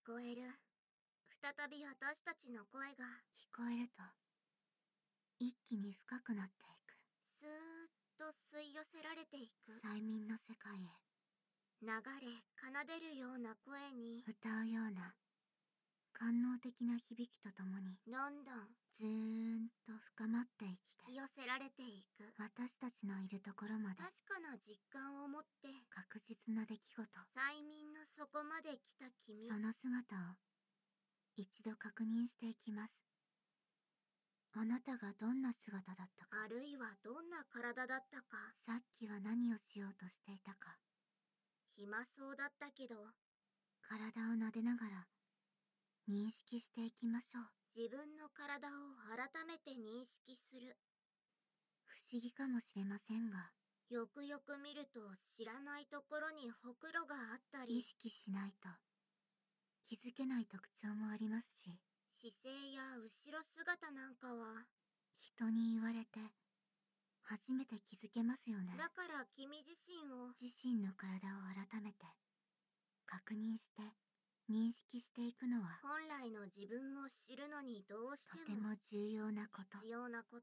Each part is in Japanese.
こえる。再び私たちの声が聞こえると一気に深くなっていく。 スーッと吸い寄せられていく。 催眠の世界へ流れ奏でるような声に歌うような官能的な響きとともにどんどんずーんと深まっていって引き寄せられていく。 私たちのいるところまで確かな実感を持って確実な出来事、 催眠の底まで来た君。 その姿を一度確認していきます。あなたがどんな姿だったか、 あるいはどんな体だったか。 さっきは何をしようとしていたか、 暇そうだったけど体を撫でながら認識していきましょう。 自分の体を改めて認識する。 不思議かもしれませんが、 よくよく見ると知らないところにほくろがあったり、 意識しないと気づけない特徴もありますし、 姿勢や後ろ姿なんかは。 人に言われて初めて気づけますよね。 だから君自身を自身の体を改めて確認して認識していくのは本来の自分を知るのにどうしてとても重要なこと。 必要なこと。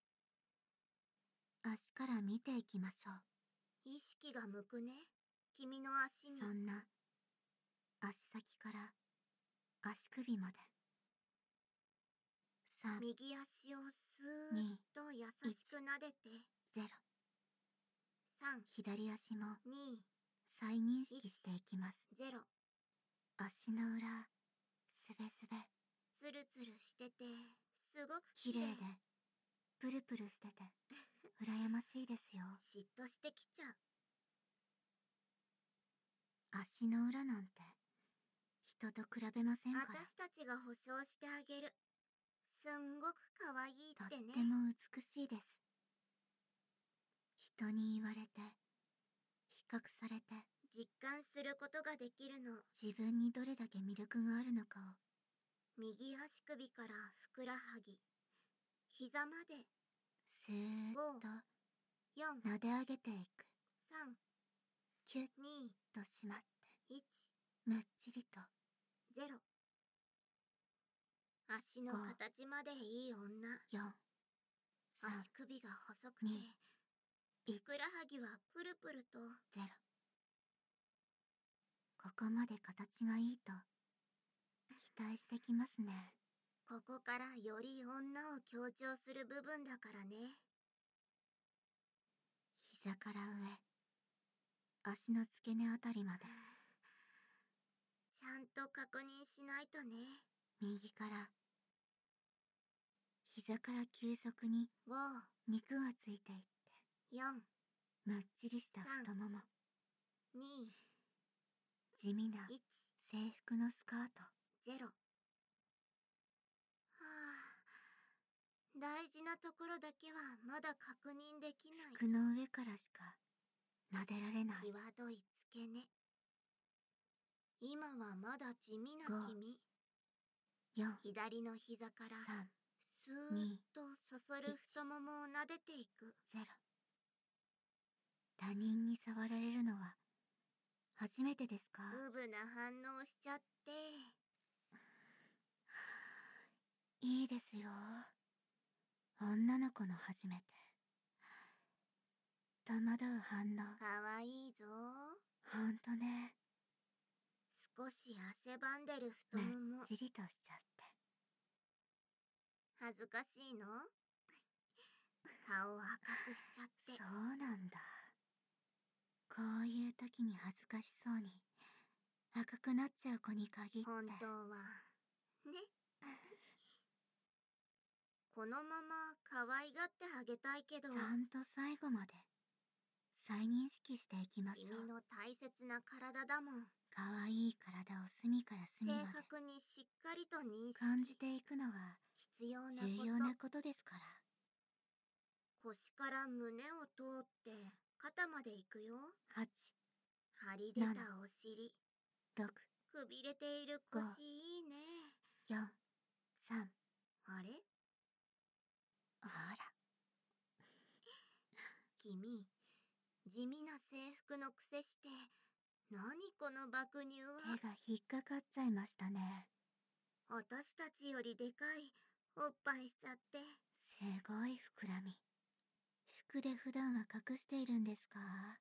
足から見ていきましょう。 意識が向くね、君の足に。 そんな足先から足首まで。3、 右足をスーッと優しく撫でて。 0、 3、 左足も 2、 再認識していきます。 0。 足の裏すべすべ、 ツルツルしててすごく綺麗でプルプルしてて羨ましいですよ。 嫉妬してきちゃう。 足の裏なんて人と比べませんから。 私たちが保証してあげる。すんごく可愛いとっってね。 ても美しいです。人に言われて比較されて実感することができるの。 自分にどれだけ魅力があるのかを右足首からふくらはぎ、膝までスーッと 4、 撫で上げていく。 3、 キュッ 2、 と締まって 1、 むっちりと。 0。足の形までいい女。 4、3、 足首が細くて 2、 ふくらはぎはプルプルと。 0。ここまで形がいいと期待してきますね。 ここからより女を強調する部分だからね。 膝から上、足の付け根あたりまで。 ちゃんと確認しないとね。 右から膝から急速に 5、 肉がついていって 4、 むっちりした太もも、 2、 地味な 1、 制服のスカート。 0。はあ、大事なところだけはまだ確認できない。 服の上からしか撫でられない。 際どい付け根。今はまだ地味な君。 4、 左の膝から 3、 スーッとそそる太ももを撫でていく。 0。他人に触られるのは初めてですか？ うぶな反応しちゃって。 いいですよ。女の子の初めて。戸惑う反応。 かわいいぞ。 ほんとね。 少し汗ばんでる太むもも。 っちりとしちゃって。 恥ずかしいの？顔赤くしちゃって。 そうなんだ。こういう時に恥ずかしそうに赤くなっちゃう子に限って。 本当はね。このまま可愛がってあげたいけど、 ちゃんと最後まで再認識していきましょう。 君の大切な体だもん。 かわいい体を隅から隅正まで確にしっかりと認識。 感じていくのは必要な重要なことですから。 腰から胸を通って肩まで行くよ。 8、 張り出たお尻、 6、 くびれている腰いいね。 4、3。 あれ？ あら、 君、地味な制服のくせして何この爆乳は。 手が引っかかっちゃいましたね。 私たちよりでかいおっぱいしちゃって。 すごい膨らみ。服で普段は隠しているんですか？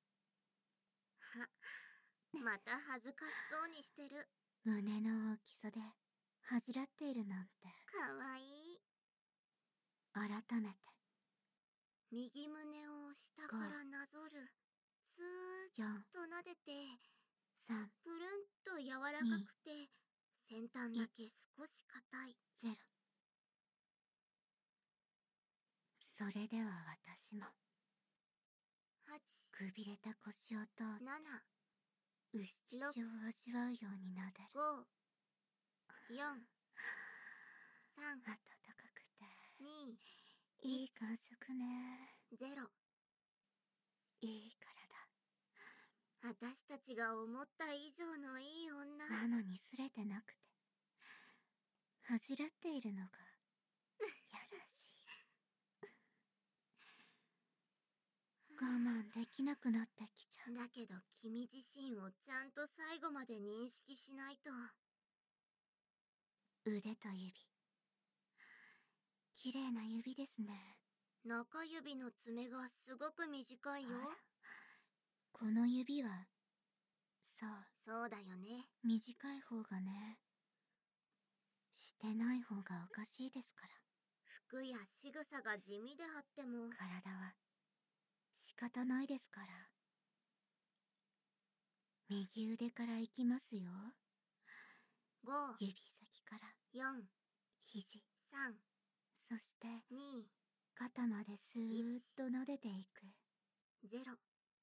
また恥ずかしそうにしてる。 胸の大きさで恥じらっているなんて。 かわいい。 改めて。 右胸を下からなぞる。スーッと撫でて、 3、 プルンと柔らかくて、先端だけ少し硬い。 0。それでは私も。 8、 くびれた腰を通って 7、 牛乳を味わうようになでる。 5、4、3、 暖かくて 2、 いい感触ね。 0。 いい体。 私たちが思った以上のいい女。 なのにすれてなくて恥じらっているのがやらしい。我慢できなくなってきちゃう。 だけど君自身をちゃんと最後まで認識しないと。 腕と指、綺麗な指ですね。 中指の爪がすごく短いよ。 この指は、 そうだよね。 短い方がね。してない方がおかしいですから。 服や仕草が地味であっても体は仕方ないですから。右腕からいきますよ。 5、 指先から 4、 肘、 3、 そして 2、 肩までスーッと撫でていく。 0。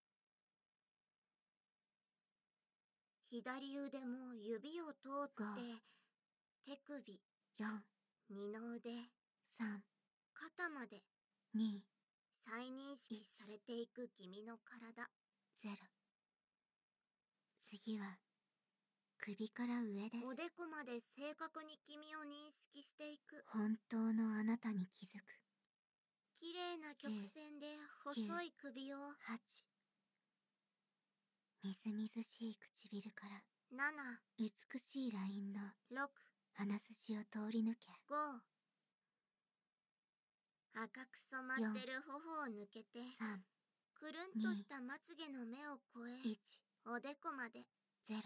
左腕も指を通って手首、 4、 二の腕、 3、 肩まで 2、 再認識されていく君の体。 0。次は首から上です。 おでこまで正確に君を認識していく。 本当のあなたに気づく。 綺麗な曲線で細い首を。 8、みずみずしい唇から 7、 美しいラインの 6、 鼻筋を通り抜け。 5、赤く染まってる頬を抜けて 3、 くるんとしたまつげの目を越え 1、 おでこまで。 0。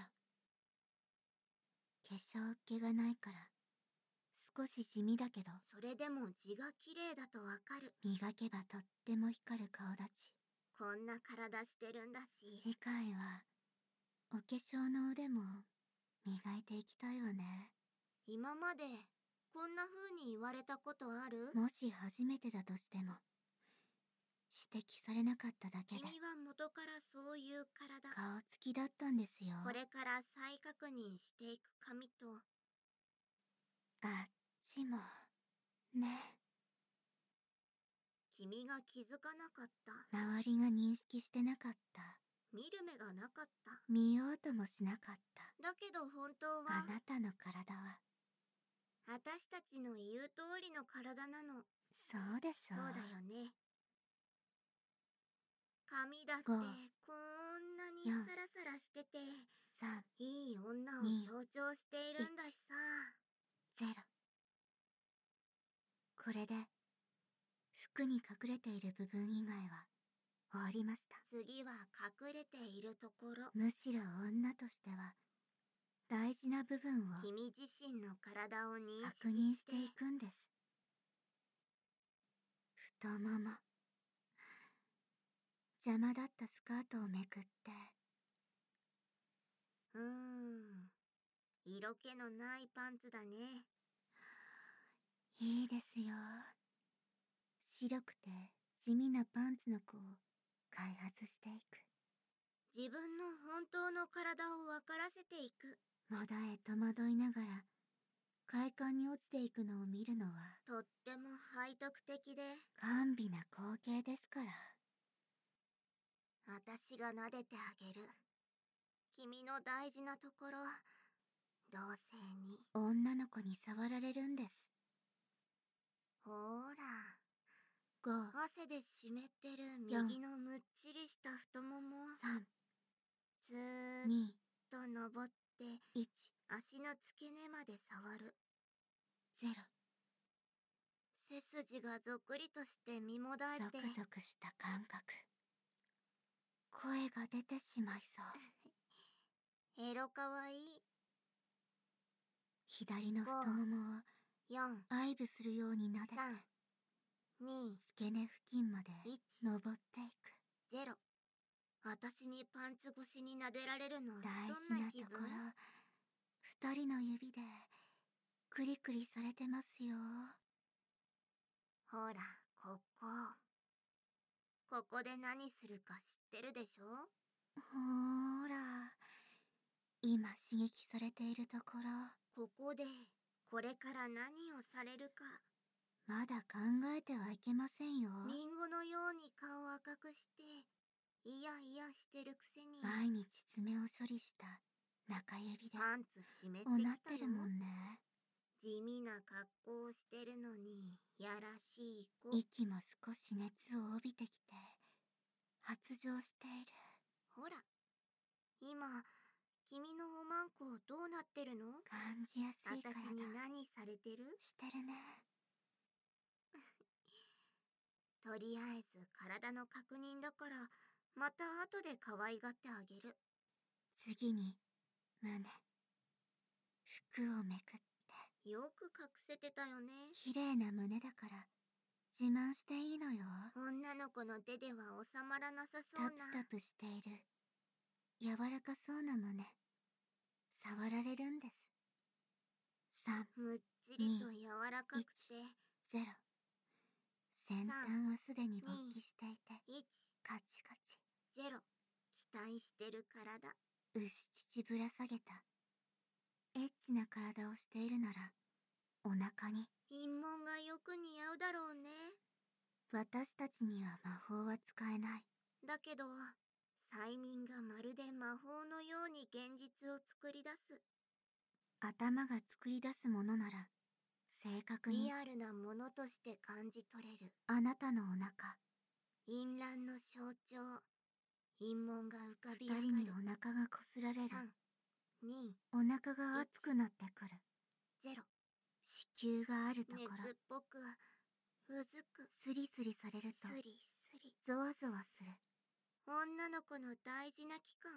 化粧っ気がないから少し地味だけど、 それでも字が綺麗だとわかる。 磨けばとっても光る顔立ち。 こんな体してるんだし。 次回はお化粧の腕も磨いていきたいわね。 今までこんな風に言われたことある？ もし初めてだとしても指摘されなかっただけで。 君は元からそういう体。 顔つきだったんですよ。 これから再確認していく髪とあっちもね。 君が気づかなかった。 周りが認識してなかった。 見る目がなかった。 見ようともしなかった。 だけど本当はあなたの体は私たちの言う通りの体なの。 そうでしょう。 そうだよね。髪だって 5、 こんなに 4、 サラサラしてて 3、 いい女を 2、 強調しているんだしさ。 0。これで服に隠れている部分以外は終わりました。 次は隠れているところ。 むしろ女としては大事な部分を君自身の体を認確認識してしていくんです。太もも、邪魔だったスカートをめくって。 色気のないパンツだね。 いいですよ。白くて地味なパンツの子を開発していく。 自分の本当の体を分からせていく。 もだえ戸惑いながら快感に落ちていくのを見るのはとっても背徳的で。 甘美な光景ですから。 私が撫でてあげる。君の大事なところ、同性に。 女の子に触られるんです。 ほーら。 5、 汗で湿ってる右のむっちりした太もも。 3、 スーッ 2、 と登って 1、 足の付け根まで触る。 0。 背筋がぞっくりとして身もだえて、 ゾクゾクした感覚。声が出てしまいそう。 エロかわいい。 左の太ももを 4、 愛撫するように撫でて、 3、2、 付け根付近まで 1、 登っていく。 0。私にパンツ越しに撫でられるの、 大ど事なとんな気分？ ころ、二人の指でクリクリされてますよ。 ほら、ここ。ここで何するか知ってるでしょ？ ほーら、今刺激されているところ。 ここで、これから何をされるか。 まだ考えてはいけませんよ。 リンゴのように顔を赤くして、イヤイヤしてるくせに。 毎日爪を処理した中指でパンツ湿っておなっきたよ。 てるもんね。 地味な格好をしてるのに、やらしい子。 息も少し熱を帯びてきて発情している。 ほら、今、君のおまんこどうなってるの？ 感じやすいから私に何されてる？ してるね。 とりあえず体の確認だから、また後で可愛がってあげる。 次に胸、服をめくって。 よく隠せてたよね。 綺麗な胸だから自慢していいのよ。 女の子の手では収まらなさそタうな。 プタプしている柔らかそうな胸、触られるんです。3、 むっちりと柔らかくて、 0。先端はすでに勃起していて 1、 カチカチ。 0。期待してる体。 牛乳ぶら下げたエッチな体をしているなら、お腹に。 陰紋がよく似合うだろうね。 私たちには魔法は使えない。 だけど、催眠がまるで魔法のように現実を作り出す。 頭が作り出すものなら正確にリアルなものとして感じ取れる。 あなたのお腹、 淫乱の象徴。陰紋が浮かび上がる。 二人にお腹がこすられる。 3、2、 お腹が熱くなってくる。 0。 子宮があるところ、 熱っぽく、うずく。 スリスリされるとスリスリ。 ゾワゾワする。 女の子の大事な期間。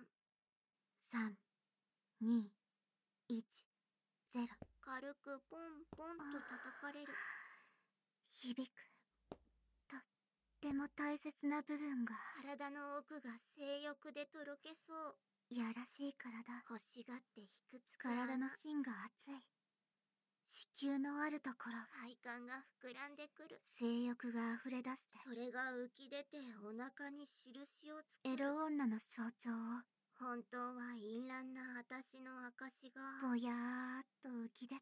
3、2、1、0。 軽くポンポンと叩かれる。 響く。とっても大切な部分が。 体の奥が性欲でとろけそう。 やらしい体。 欲しがってひくつく穴。 体の芯が熱い。子宮のあるところ、 快感が膨らんでくる。 性欲が溢れ出して、 それが浮き出てお腹に印を作る。 エロ女の象徴を本当は淫乱な私の証がぼやーっと浮き出て、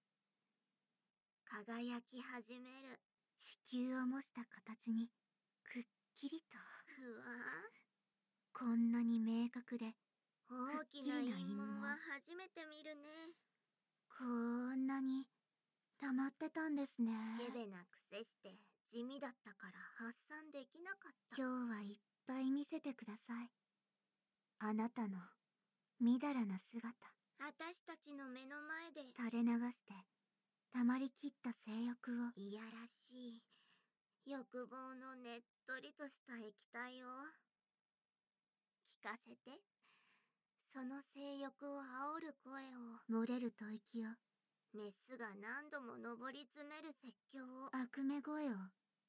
輝き始める。 子宮を模した形にくっきりと。 ふわこんなに明確でー、大きな陰紋は初めて見るね。 こんなに溜まってたんですね。 スケベな癖して地味だったから発散できなかった。 今日はいっぱい見せてください。あなたのみだらな姿。 私たちの目の前で垂れ流して溜まりきった性欲を。 いやらしい欲望のねっとりとした液体を聞かせて。その性欲を煽る声を、 漏れる吐息を、 メスが何度も上り詰める絶叫を。 悪め声を。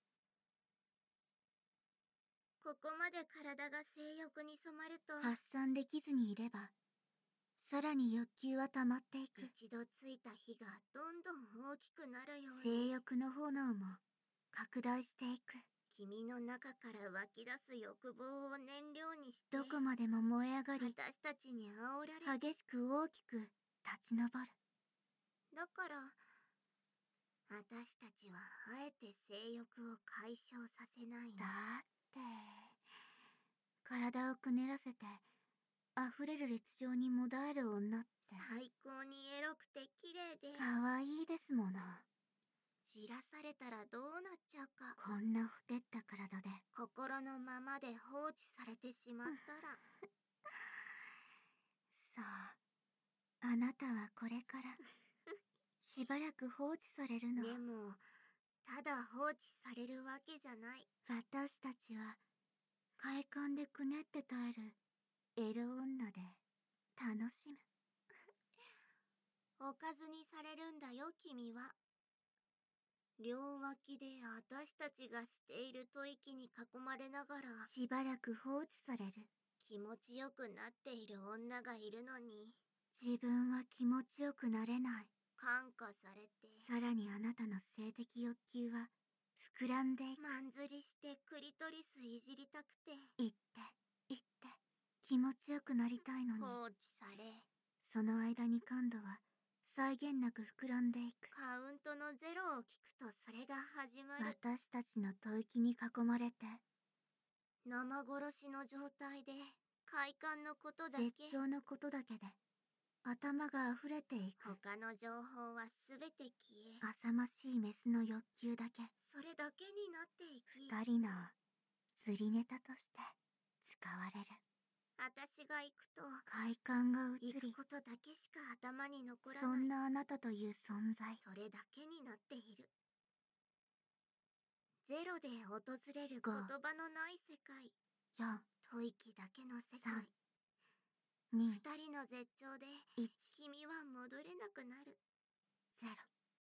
ここまで体が性欲に染まると、 発散できずにいればさらに欲求は溜まっていく。 一度ついた火がどんどん大きくなるよう性に。 欲の炎も拡大していく。 君の中から湧き出す欲望を燃料にして、 どこまでも燃え上がり、 私たちに煽られ、 激しく大きく立ち上る。 だから私たちはあえて性欲を解消させないの。 だって体をくねらせて溢れる烈情にもだえる女って最高にエロくて綺麗で、 可愛いですもの。 じらされたらどうなっちゃうか。 こんなほてった体で心のままで放置されてしまったらあなたはこれからしばらく放置されるの。 でもただ放置されるわけじゃない。 私たちは快感でくねって耐えるエロ女で楽しむ。 おかずにされるんだよ、君は。両脇で私たちがしている吐息に囲まれながらしばらく放置される。 気持ちよくなっている女がいるのに自分は気持ちよくなれない。 感化されて、 さらにあなたの性的欲求は膨らんでいく。 まんずりしてクリトリスいじりたくて、 言って気持ちよくなりたいのに、 放置され、 その間に感度は際限なく膨らんでいく。 カウントのゼロを聞くとそれが始まる。 私たちの吐息に囲まれて生殺しの状態で快感のことだけ、 絶頂のことだけで頭が溢れていく。 他の情報はすべて消え、 浅ましいメスの欲求だけそれだけになっていき、 二人の釣りネタとして使われる。 私が行くと快感が移り、 行くことだけしか頭に残らそない。 んなあなたという存在、 それだけになっている。ゼロで訪れる言 5 葉のない世界、 4 吐息だけの世界。 2 二人の絶頂で 1 君は戻れなくなる。 0